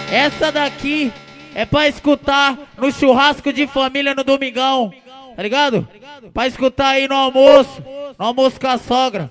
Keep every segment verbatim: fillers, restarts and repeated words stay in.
Essa daqui é pra escutar no churrasco de família no domingão, tá ligado? Pra escutar aí no almoço, no almoço com a sogra.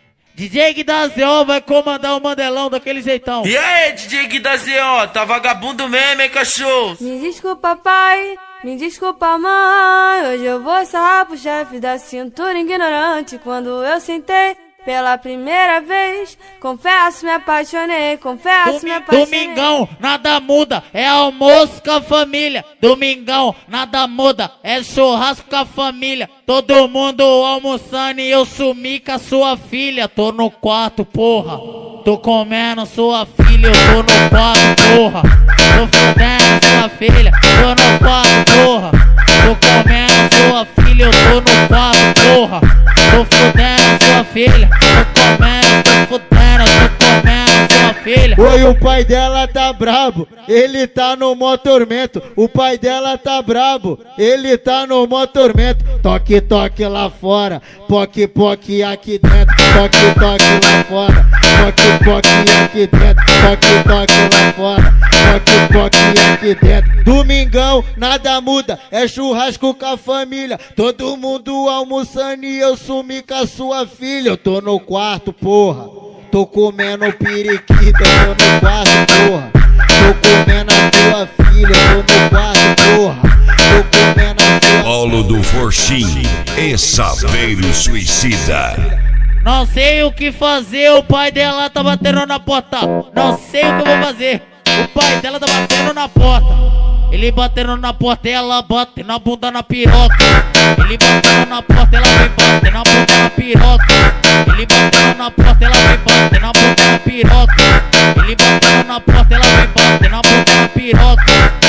D J Gui da Z O vai comandar o Mandelão daquele jeitão. E aí, D J Gui da Z O, tá vagabundo mesmo, hein, cachorro? Me desculpa, pai, me desculpa, mãe. Hoje eu vou sarrar pro chefe da cintura ignorante. Quando eu sentei pela primeira vez, confesso, me apaixonei, confesso, me apaixonei. Domingão, nada muda, é almoço com a família. Domingão, nada muda, é churrasco com a família. Todo mundo almoçando e eu sumi com a sua filha. Tô no quarto, porra, tô comendo sua filha. Eu tô no quarto, porra, tô fudendo sua filha. Tô no quarto, porra, tô comendo sua filha. Eu tô no quarto, porra, tô fudendo sua filha. Tô comendo, tô fudendo, tô comendo sua filha. Oi, o pai dela tá brabo, ele tá no mó tormento. O pai dela tá brabo, ele tá no mó tormento. Toque, toque lá fora, poque, poque aqui dentro. Toque, toque lá fora, poque, poque aqui dentro. Toque, toque lá fora, poque, poque aqui dentro. Domingão, nada muda, é churrasco com a família. Todo mundo almoçando e eu sumi com a sua filha. Eu tô no quarto, porra, tô comendo periquita. Eu tô no quarto, porra, tô comendo a tua filha. Eu tô no quarto, porra, tô comendo a tua Paulo do Forchim e Saveiro Suicida. Não sei o que fazer, o pai dela tá batendo na porta. Não sei o que eu vou fazer, o pai dela tá batendo na porta. Ele batendo na porta, ela bate na bunda na piroca. Ele batendo na porta, ela vem bater na bunda na piroca. Ele batendo na porta, ela vem bater na bunda na piroca. Ele batendo na porta, ela vem bater na bunda na piroca.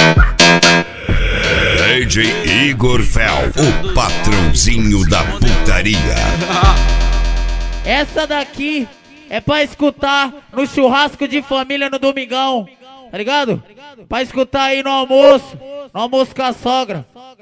D J Igor Fel, o patrãozinho da putaria. Essa daqui é pra escutar no churrasco de família no domingão, tá ligado? Pra escutar aí no almoço, no almoço com a sogra.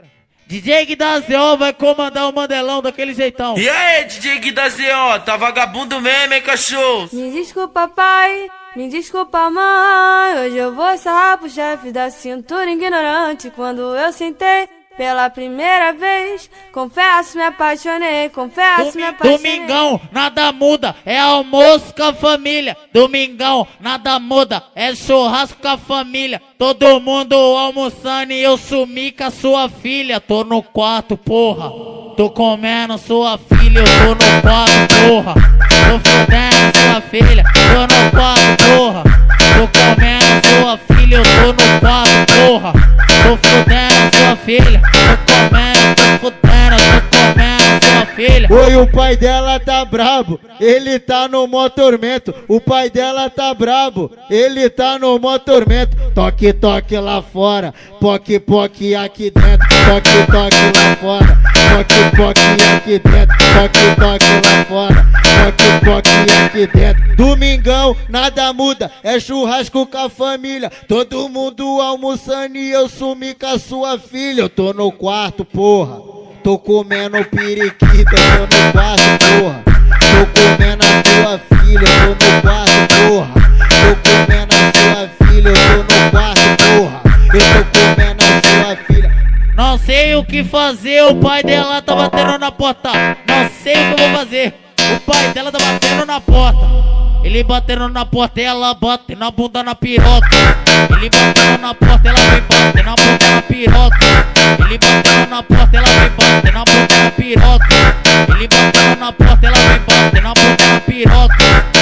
D J Gui da Z O vai comandar o Mandelão daquele jeitão. E aí, D J Gui da Z O, tá vagabundo mesmo, hein, cachorro? Me desculpa, pai, me desculpa, mãe. Hoje eu vou sarrar pro chefe da cintura ignorante. Quando eu sentei pela primeira vez, confesso, me apaixonei, confesso, me apaixonei. Domingão, nada muda, é almoço com a família. Domingão, nada muda, é churrasco com a família. Todo mundo almoçando e eu sumi com a sua filha. Tô no quarto, porra, tô comendo sua filha. Eu tô no quarto, porra, tô fudendo sua filha. Tô no quarto, porra, tô comendo sua filha. Eu tô no quarto, porra, tô fudendo sua filha. Tô comendo, tô fudendo, tô comendo sua filha. Oi, o pai dela tá brabo, ele tá no mó tormento. O pai dela tá brabo, ele tá no mó tormento. Toque, toque lá fora, poque, poque aqui dentro. Toque, toque lá fora, poque, poque aqui dentro. Toque, toque lá fora, poque, poque aqui dentro. Domingão, nada muda, é churrasco com a família. Todo mundo almoçando e eu sumi com a sua filha. Eu tô no quarto, porra, tô comendo periquita. Eu tô no quarto, porra, tô comendo a tua filha. Eu tô no quarto, porra, tô comendo a tua filha. Eu tô no quarto, porra, eu tô comendo a sua filha. Não sei o que fazer, o pai dela tá batendo na porta. Não sei o que eu vou fazer, o pai dela tá batendo na porta. Ele batendo na porta, ela bate na bunda na piroca. Ele batendo na porta, ela vem bater na bunda na piroca. Ele batendo na porta, ela vem bater na bunda na piroca. Ele batendo na porta, ela vem bater na bunda na piroca.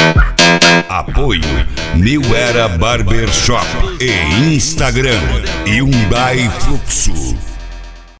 Apoio New Era Barbershop e Instagram Hyundai Fluxo.